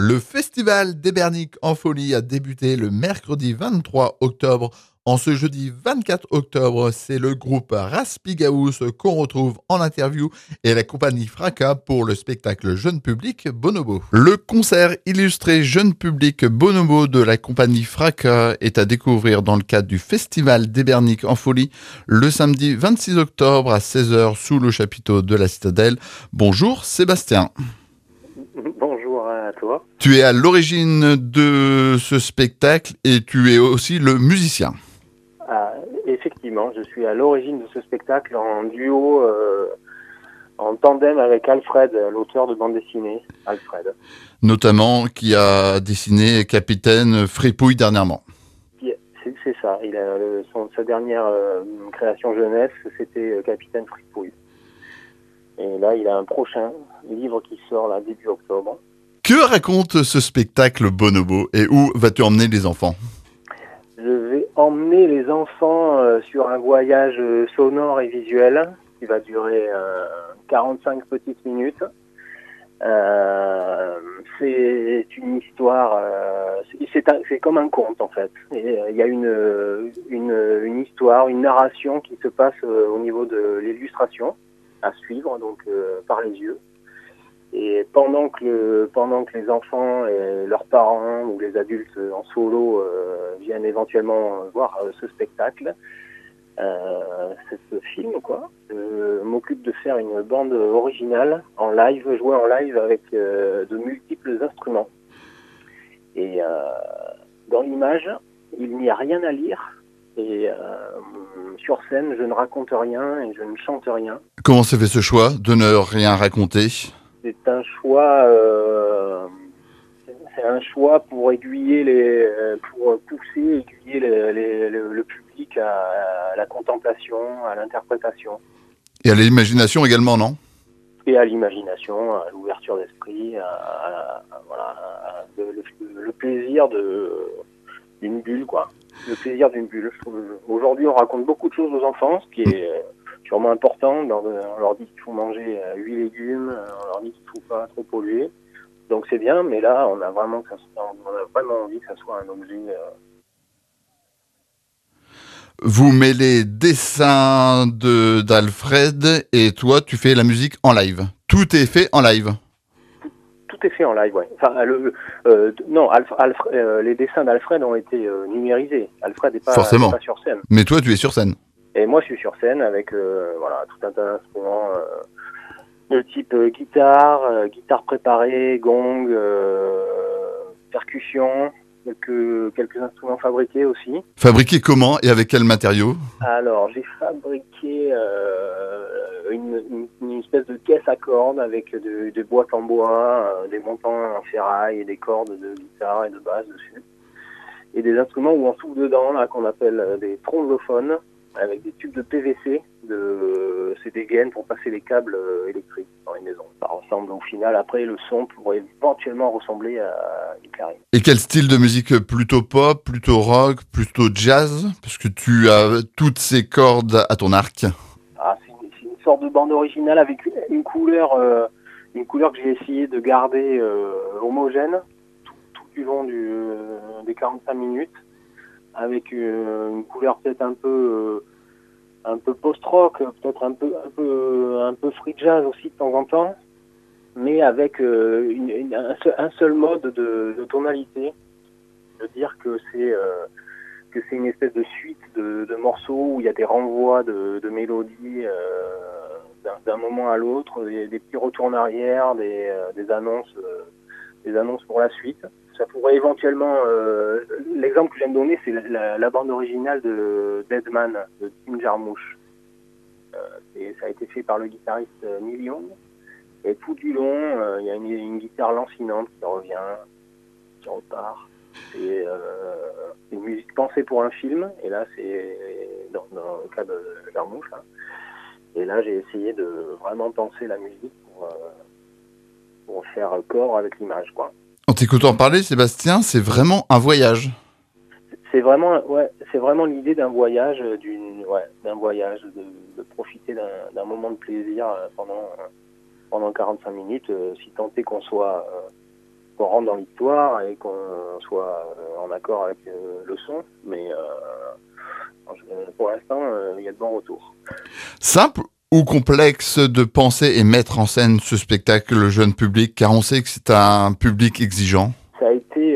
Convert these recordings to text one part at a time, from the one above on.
Le festival d'Ebernic en folie a débuté le mercredi 23 octobre. En ce jeudi 24 octobre, c'est le groupe Raspigaous qu'on retrouve en interview et la compagnie Fracas pour le spectacle jeune public Bonobo. Le concert illustré jeune public Bonobo de la compagnie Fracas est à découvrir dans le cadre du festival d'Ebernic en folie le samedi 26 octobre à 16h sous le chapiteau de la Citadelle. Bonjour Sébastien. Bonjour à toi. Tu es à l'origine de ce spectacle et tu es aussi le musicien. Effectivement, je suis à l'origine de ce spectacle en duo, en tandem avec Alfred, l'auteur de bande dessinée, Alfred. Notamment qui a dessiné Capitaine Fripouille dernièrement. C'est ça, sa dernière création jeunesse, c'était Capitaine Fripouille. Et là, il a un prochain livre qui sort là, début octobre. Que raconte ce spectacle Bonobo et où vas-tu emmener les enfants ? Je vais emmener les enfants sur un voyage sonore et visuel qui va durer 45 petites minutes. C'est une histoire, c'est comme un conte en fait. Il y a une histoire, une narration qui se passe au niveau de l'illustration à suivre donc par les yeux. Et pendant que les enfants et leurs parents ou les adultes en solo viennent éventuellement voir ce spectacle, ce film m'occupe de faire une bande originale en live, jouée en live avec de multiples instruments. Et dans l'image, il n'y a rien à lire. Et sur scène, je ne raconte rien et je ne chante rien. Comment s'est fait ce choix de ne rien raconter ? C'est un choix pour aiguiller pour pousser, aiguiller le public à la contemplation, à l'interprétation. Et à l'imagination également, non ? Et à l'imagination, à l'ouverture d'esprit, le plaisir d'une bulle, quoi. Le plaisir d'une bulle. Aujourd'hui, on raconte beaucoup de choses aux enfants, ce qui est sûrement important. On leur dit qu'il faut manger 8 légumes, on leur dit qu'il ne faut pas trop polluer. Donc c'est bien, mais là, on a vraiment envie que ça soit un objet. Vous mêlez dessins d'Alfred et toi, tu fais la musique en live. Tout est fait en live. Tout est fait en live, ouais. Enfin, les dessins d'Alfred ont été numérisés. Alfred n'est pas sur scène. Mais toi, tu es sur scène. Et moi, je suis sur scène avec tout un tas d'instruments de type guitare préparée, gong, percussion, quelques instruments fabriqués aussi. Fabriqués comment et avec quels matériaux ? Alors, j'ai fabriqué une espèce de caisse à cordes avec des boîtes en bois, des montants en ferraille et des cordes de guitare et de basse dessus. Et des instruments où on souffle dedans, là, qu'on appelle des tromblophones, avec des tubes de PVC, c'est des gaines pour passer les câbles électriques dans les maisons. Ça ressemble au final, après le son pourrait éventuellement ressembler à une clarinette. Et quel style de musique ? Plutôt pop, plutôt rock, plutôt jazz ? Parce que tu as toutes ces cordes à ton arc. C'est une sorte de bande originale avec une couleur que j'ai essayé de garder homogène tout du long des 45 minutes. Avec une couleur peut-être un peu post-rock, peut-être un peu free jazz aussi de temps en temps, mais avec un seul mode de tonalité. Je veux dire que c'est une espèce de suite de morceaux où il y a des renvois de mélodies d'un moment à l'autre, des petits retours en arrière, des annonces pour la suite. Ça pourrait éventuellement... l'exemple que je viens de donner, c'est la bande originale de Deadman, de Tim Jarmusch. Ça a été fait par le guitariste Neil Young. Et tout du long, il y a une guitare lancinante qui revient, qui repart. C'est une musique pensée pour un film. Et là, c'est dans le cas de Jarmusch. Là. Et là, j'ai essayé de vraiment penser la musique pour faire corps avec l'image, quoi. En t'écoutant parler, Sébastien, c'est vraiment un voyage. C'est vraiment l'idée d'un voyage, de profiter d'un moment de plaisir pendant 45 minutes, si tant est qu'on soit qu'on rentre dans l'histoire et qu'on soit en accord avec le son. Mais pour l'instant, il y a de bons retours. Simple ou complexe de penser et mettre en scène ce spectacle, le jeune public, car on sait que c'est un public exigeant? Ça a été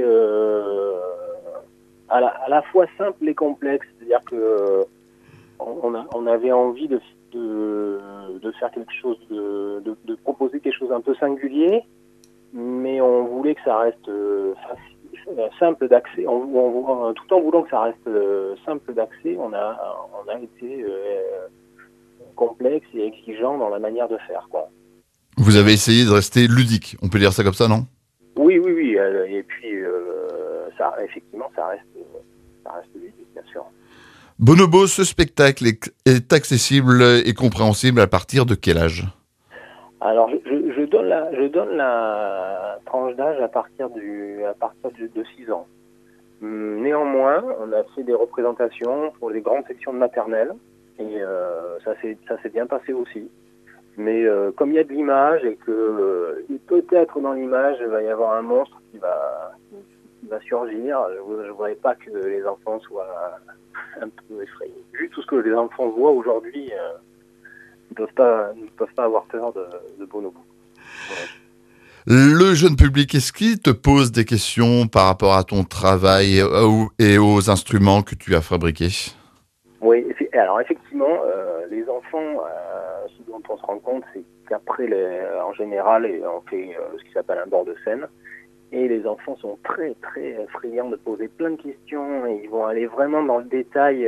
à la fois simple et complexe, c'est-à-dire que on avait envie de faire quelque chose, de proposer quelque chose un peu singulier, mais on voulait que ça reste simple d'accès. Tout en voulant que ça reste simple d'accès, on a été complexe et exigeant dans la manière de faire, quoi. Vous avez essayé de rester ludique, on peut dire ça comme ça, non? Oui. Et puis, effectivement, ça reste ludique, bien sûr. Bonobo, ce spectacle est accessible et compréhensible à partir de quel âge? Alors, je donne la tranche d'âge à partir de 6 ans. Néanmoins, on a fait des représentations pour les grandes sections de maternelle et ça s'est bien passé aussi. Mais comme il y a de l'image et que peut-être dans l'image il va y avoir un monstre qui va surgir, je voudrais pas que les enfants soient un peu effrayés. Vu tout ce que les enfants voient aujourd'hui, ils ne peuvent pas avoir peur de Bonobo. Ouais. Le jeune public, est-ce qu'il te pose des questions par rapport à ton travail et aux instruments que tu as fabriqués? Oui, alors effectivement, les enfants, ce dont on se rend compte, c'est qu'après, en général, on fait ce qui s'appelle un bord de scène, et les enfants sont très très friands de poser plein de questions, et ils vont aller vraiment dans le détail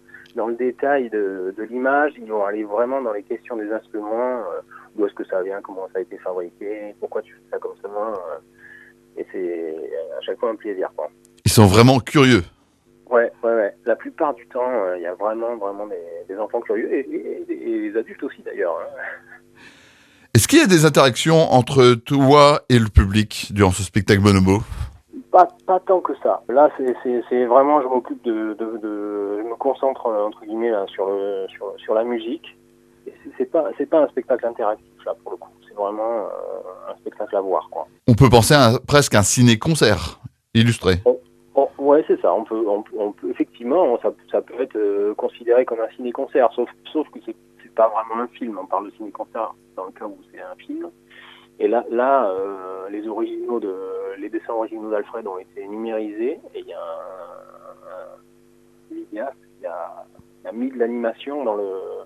de l'image, ils vont aller vraiment dans les questions des instruments, d'où est-ce que ça vient, comment ça a été fabriqué, pourquoi tu fais ça comme ça, et c'est à chaque fois un plaisir, quoi. Ils sont vraiment curieux. Ouais. La plupart du temps, il y a vraiment des enfants curieux et les adultes aussi d'ailleurs. Est-ce qu'il y a des interactions entre toi et le public durant ce spectacle Bonobo? Pas tant que ça. Là, c'est vraiment, je m'occupe je me concentre entre guillemets là, sur la musique. Et c'est pas un spectacle interactif là pour le coup. C'est vraiment un spectacle à voir, quoi. On peut penser à presque un ciné-concert illustré. Ouais, c'est ça. On peut effectivement, ça peut être considéré comme un ciné-concert, sauf que c'est pas vraiment un film. On parle de ciné-concert dans le cas où c'est un film. Et là, les dessins originaux d'Alfred ont été numérisés et il y a un vidéaste qui a mis de l'animation dans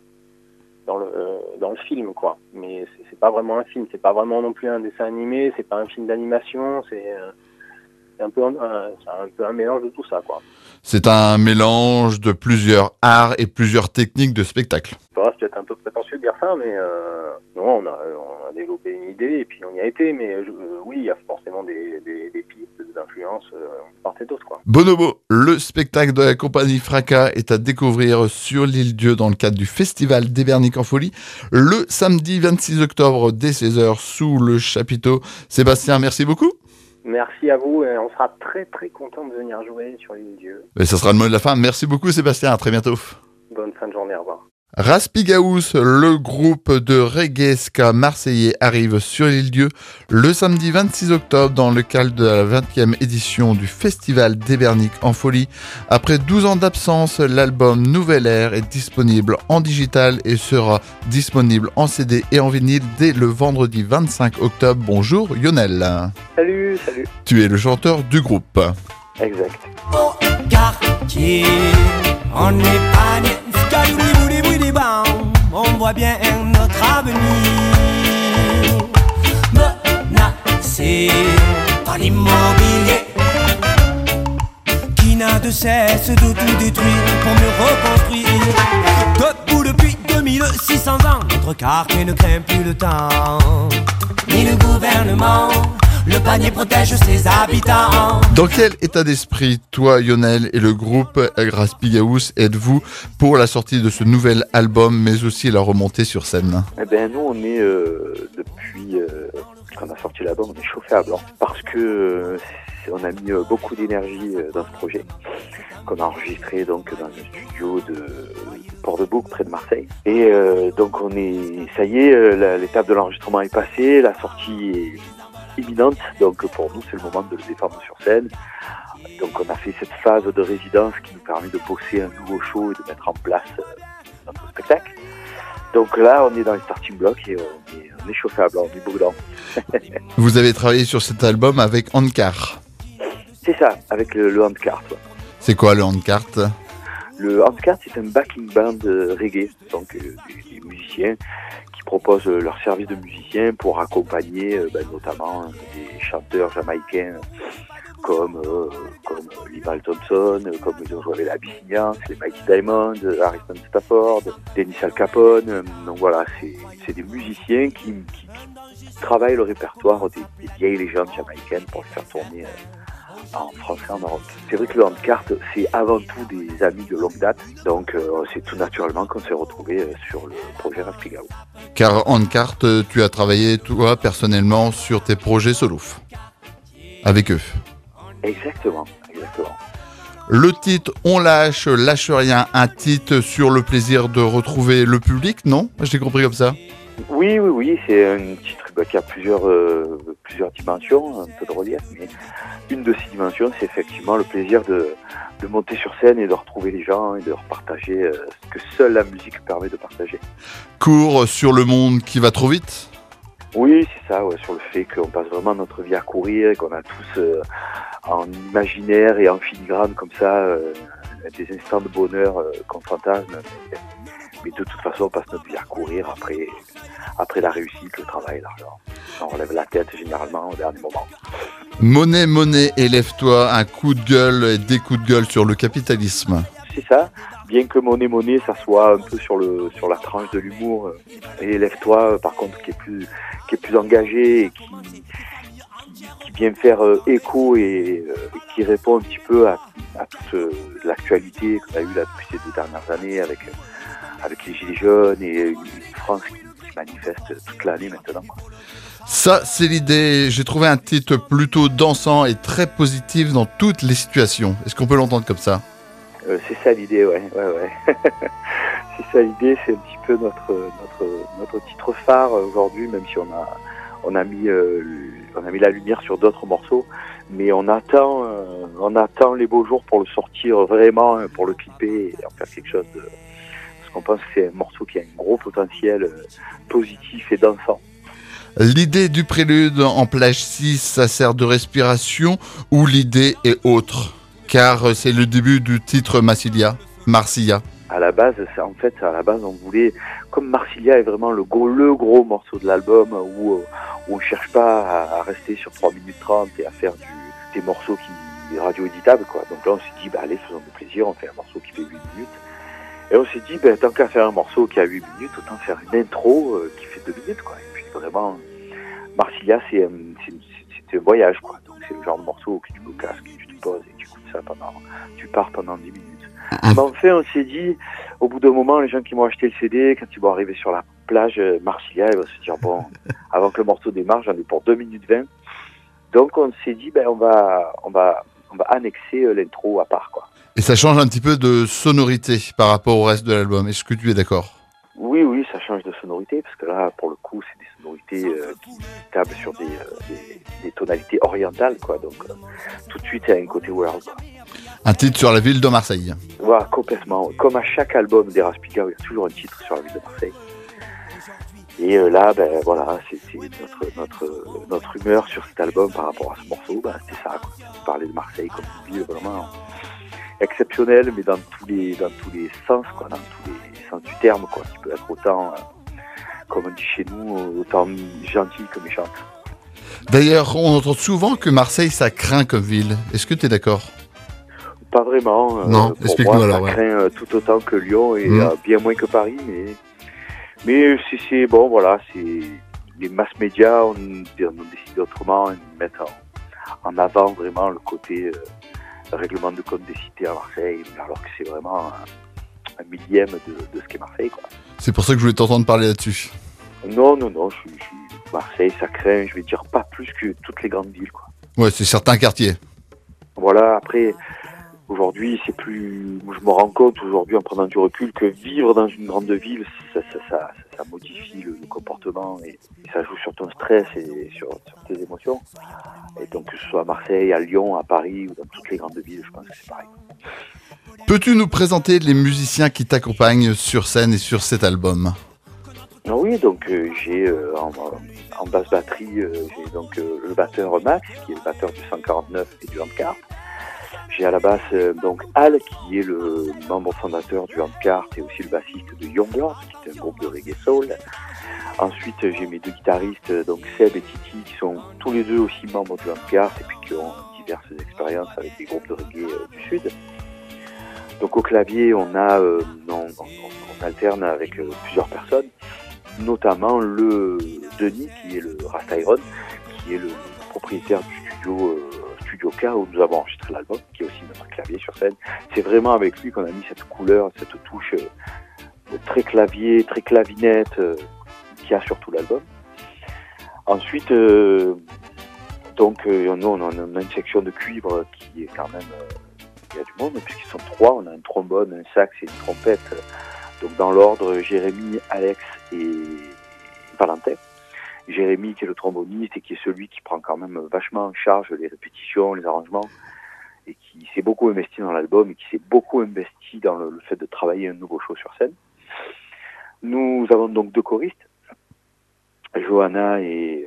le film, quoi. Mais c'est pas vraiment un film, c'est pas vraiment non plus un dessin animé, c'est pas un film d'animation, c'est un peu un mélange de tout ça, quoi. C'est un mélange de plusieurs arts et plusieurs techniques de spectacle. C'est peut-être un peu prétentieux de dire ça, mais non, on a développé une idée et puis on y a été. Mais oui, il y a forcément des pistes d'influence part et d'autre, quoi. Bonobo, le spectacle de la compagnie Fracas est à découvrir sur l'Île-Dieu dans le cadre du Festival des Berniques en Folie le samedi 26 octobre dès 16h sous le chapiteau. Sébastien, merci beaucoup. Merci à vous et on sera très très content de venir jouer sur l'Île-Dieu. Et ça sera le mot de la fin. Merci beaucoup Sébastien, à très bientôt. Bonne fin de journée, au revoir. Raspigaous, le groupe de reggae ska marseillais, arrive sur l'Île-Dieu le samedi 26 octobre dans le cadre de la 20e édition du Festival des Berniques en Folie. Après 12 ans d'absence, l'album Nouvelle Ère est disponible en digital et sera disponible en CD et en vinyle dès le vendredi 25 octobre. Bonjour Lionel. Salut. Tu es le chanteur du groupe. Exact. Au quartier, on n'est pas né. On voit bien notre avenir menacé par l'immobilier qui n'a de cesse de tout détruire pour mieux reconstruire. Debout depuis 2600 ans, notre quartier ne craint plus le temps ni le gouvernement. Le panier protège ses habitants. Dans quel état d'esprit, toi, Lionel, et le groupe Raspigaous êtes-vous pour la sortie de ce nouvel album, mais aussi la remontée sur scène? Eh ben, nous, on est, depuis qu'on a sorti l'album, on est chauffé à blanc. Parce que on a mis beaucoup d'énergie dans ce projet, qu'on a enregistré donc dans le studio de Port-de-Bouc, près de Marseille. Et donc, ça y est, l'étape de l'enregistrement est passée, la sortie imminente, donc pour nous c'est le moment de le défendre sur scène. Donc on a fait cette phase de résidence qui nous permet de bosser un nouveau show et de mettre en place notre spectacle. Donc là on est dans les starting blocks et on est chauffable, on est brûlant. Vous avez travaillé sur cet album avec Handcart. C'est ça, avec le Handcart. Ouais. C'est quoi le Handcart ? Le Handcart, c'est un backing band reggae, donc des musiciens qui proposent leur service de musiciens pour accompagner notamment des chanteurs jamaïcains comme Lival Thompson, comme ils ont joué avec la Abyssinia, les Mighty Diamond, Harrison Stafford, Dennis Al Capone. Donc voilà, c'est des musiciens qui travaillent le répertoire des vieilles légendes jamaïcaines pour les faire tourner en France et en Europe. C'est vrai que le Handcart, c'est avant tout des amis de longue date, donc c'est tout naturellement qu'on s'est retrouvés sur le projet Raspigao. Car Handcart, tu as travaillé toi personnellement sur tes projets solo avec eux. Exactement. Le titre On lâche rien, un titre sur le plaisir de retrouver le public, non ? J'ai compris comme ça. Oui, c'est un titre qui a plusieurs dimensions, un peu de relief, mais une de ces dimensions, c'est effectivement le plaisir de monter sur scène et de retrouver les gens et de leur partager ce que seule la musique permet de partager. Cours sur le monde qui va trop vite ? Oui, c'est ça, ouais, sur le fait qu'on passe vraiment notre vie à courir et qu'on a tous en imaginaire et en filigrane comme ça des instants de bonheur qu'on fantasme. Mais de toute façon, on passe notre vie à courir après la réussite, le travail, l'argent. On relève la tête généralement au dernier moment. Monnaie, élève-toi, un coup de gueule et des coups de gueule sur le capitalisme. C'est ça, bien que Monnaie, ça soit un peu sur la tranche de l'humour. Et élève-toi, par contre, qui est plus engagé et qui vient faire écho et qui répond un petit peu à toute l'actualité qu'on a eue là depuis ces 2 dernières années avec les Gilets jaunes et une France qui manifeste toute l'année maintenant. Ça, c'est l'idée. J'ai trouvé un titre plutôt dansant et très positif dans toutes les situations. Est-ce qu'on peut l'entendre comme ça ? C'est ça l'idée, ouais. C'est ça l'idée, c'est un petit peu notre titre phare aujourd'hui, même si on a mis la lumière sur d'autres morceaux, mais on attend les beaux jours pour le sortir vraiment, pour le clipper et en faire quelque chose parce qu'on pense que c'est un morceau qui a un gros potentiel positif et dansant. L'idée du prélude en plage 6, ça sert de respiration ou l'idée est autre ? Car c'est le début du titre Marsilia. À la base, on voulait, comme Marsilia est vraiment le gros morceau de l'album où on cherche pas à rester sur 3 minutes 30 et à faire des morceaux qui radio-éditables, quoi. Donc là, on s'est dit, allez, faisons-nous plaisir, on fait un morceau qui fait 8 minutes. Et on s'est dit, tant qu'à faire un morceau qui a 8 minutes, autant faire une intro qui fait 2 minutes, quoi. Et puis vraiment, Marsilia, c'est un voyage, quoi. Donc c'est le genre de morceau que tu mets au casque, tu te poses et tu écoutes ça tu pars pendant 10 minutes. Mais enfin, on s'est dit, au bout d'un moment, les gens qui m'ont acheté le CD, quand ils vont arriver sur la plage Marsilia, ils vont se dire, bon, avant que le morceau démarre, j'en ai pour 2 minutes 20. Donc on s'est dit, on va annexer l'intro à part, quoi. Et ça change un petit peu de sonorité par rapport au reste de l'album. Est-ce que tu es d'accord ? Oui, ça change de sonorité, parce que là, pour le coup, c'est des sonorités qui tablent sur des tonalités orientales, quoi. Donc, tout de suite, il y a un côté world, quoi. Un titre sur la ville de Marseille. Voilà, complètement. Comme à chaque album des Raspigao, il y a toujours un titre sur la ville de Marseille. Et là, voilà, c'est notre humeur sur cet album par rapport à ce morceau, c'était ça, quoi. Parler de Marseille comme une ville vraiment exceptionnelle, mais dans tous les sens, quoi, dans tous les sens du terme, quoi, qui peut être autant, comme on dit chez nous, autant gentil que méchante. D'ailleurs, on entend souvent que Marseille, ça craint comme ville. Est-ce que tu es d'accord ? Pas vraiment. Non, explique-nous moi, alors. Ça craint tout autant que Lyon et bien moins que Paris, mais c'est bon, voilà, c'est les mass médias, on décide autrement, ils mettent en avant vraiment le côté règlement de compte des cités à Marseille, alors que c'est vraiment un millième de ce qu'est Marseille, quoi. C'est pour ça que je voulais t'entendre parler là-dessus. Non, je suis Marseille, ça craint, je vais dire pas plus que toutes les grandes villes, quoi. Ouais, c'est certains quartiers. Voilà, après, aujourd'hui, c'est plus, je me rends compte aujourd'hui en prenant du recul que vivre dans une grande ville, ça ça modifie le comportement et ça joue sur ton stress et sur tes émotions. Et donc que ce soit à Marseille, à Lyon, à Paris ou dans toutes les grandes villes, je pense que c'est pareil. Peux-tu nous présenter les musiciens qui t'accompagnent sur scène et sur cet album ? Oui, donc j'ai en basse batterie, j'ai donc le batteur Max, qui est le batteur du 149 et du Handcart. J'ai à la basse donc Al, qui est le membre fondateur du Handcart et aussi le bassiste de Youngblood, qui est un groupe de reggae soul. Ensuite, j'ai mes 2 guitaristes, donc Seb et Titi, qui sont tous les 2 aussi membres du Handcart et puis qui ont diverses expériences avec des groupes de reggae du Sud. Donc au clavier, on alterne avec plusieurs personnes, notamment le Denis, qui est le Rasta Iron, qui est le propriétaire du Studio K où nous avons enregistré l'album, qui est aussi notre clavier sur scène. C'est vraiment avec lui qu'on a mis cette couleur, cette touche très clavier, très clavinette qu'il y a sur tout l'album. Ensuite, nous on a une section de cuivre qui est quand même... il y a du monde, puisqu'ils sont 3, on a un trombone, un sax et une trompette. Donc dans l'ordre, Jérémy, Alex et Valentin. Jérémy qui est le tromboniste et qui est celui qui prend quand même vachement en charge les répétitions, les arrangements, et qui s'est beaucoup investi dans l'album et qui s'est beaucoup investi dans le fait de travailler un nouveau show sur scène. Nous avons donc 2 choristes, Johanna et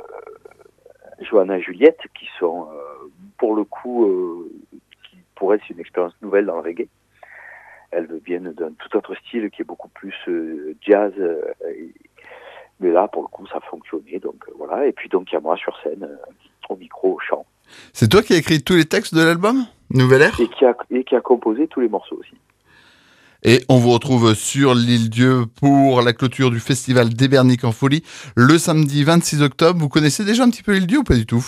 Juliette, qui sont pour le coup... pour elle, c'est une expérience nouvelle dans le reggae. Elles viennent d'un tout autre style qui est beaucoup plus jazz. Mais là, pour le coup, ça a fonctionné. Donc voilà. Et puis donc, il y a moi sur scène, au micro, au chant. C'est toi qui as écrit tous les textes de l'album Nouvelle Ère ? Et qui a composé tous les morceaux aussi. Et on vous retrouve sur l'Île-Dieu pour la clôture du festival des Berniques en folie le samedi 26 octobre. Vous connaissez déjà un petit peu l'Île-Dieu ou pas du tout ?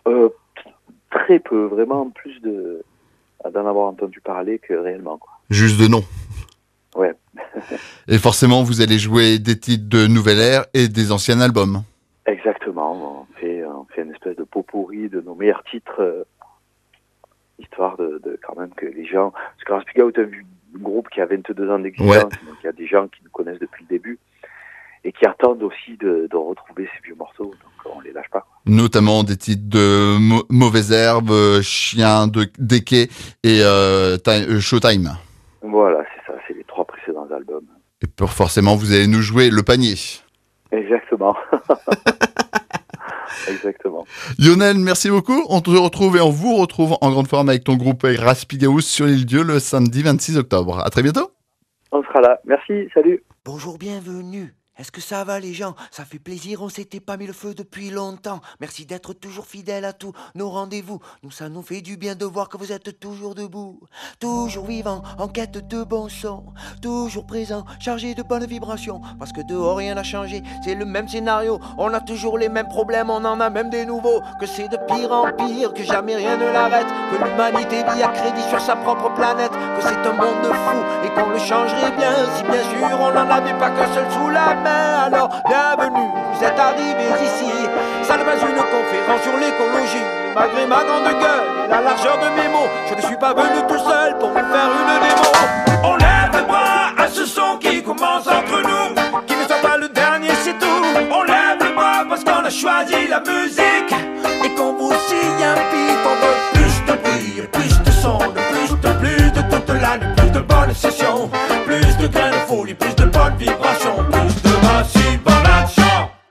Très peu, vraiment plus d'en avoir entendu parler que réellement, quoi. Juste de nom. Ouais. Et forcément, vous allez jouer des titres de Nouvelle Ère et des anciens albums. Exactement. On fait une espèce de pot-pourri de nos meilleurs titres, histoire de quand même que les gens... Parce que Raspiga est un groupe qui a 22 ans d'existence, ouais. Donc il y a des gens qui nous connaissent depuis le début et qui attendent aussi de retrouver ces vieux morceaux, donc on les lâche pas. Notamment des titres de Mauvaise Herbe, Chien des Quais et Showtime. Voilà, c'est ça, c'est les 3 précédents albums. Et forcément, vous allez nous jouer Le Panier. Exactement. Exactement. Lionel, merci beaucoup. On te retrouve et on vous retrouve en grande forme avec ton groupe Raspigaous sur l'Île-Dieu le samedi 26 octobre. À très bientôt. On sera là. Merci, salut. Bonjour, bienvenue. Est-ce que ça va les gens? Ça fait plaisir, on s'était pas mis le feu depuis longtemps. Merci d'être toujours fidèles à tous nos rendez-vous. Nous, ça nous fait du bien de voir que vous êtes toujours debout. Toujours vivant, en quête de bon son. Toujours présent, chargé de bonnes vibrations. Parce que dehors rien n'a changé, c'est le même scénario. On a toujours les mêmes problèmes, on en a même des nouveaux. Que c'est de pire en pire, que jamais rien ne l'arrête. Que l'humanité vit à crédit sur sa propre planète. Que c'est un monde de fou et qu'on le changerait bien. Si bien sûr on n'en avait pas qu'un seul sous la main. Alors bienvenue, vous êtes arrivés ici. Ça n'est pas une conférence sur l'écologie. Malgré ma grande gueule et la largeur de mes mots, je ne suis pas venu tout seul pour vous faire une démo. On lève les bras à ce son qui commence entre nous. Qu'il ne soit pas le dernier, c'est tout. On lève les bras parce qu'on a choisi la musique.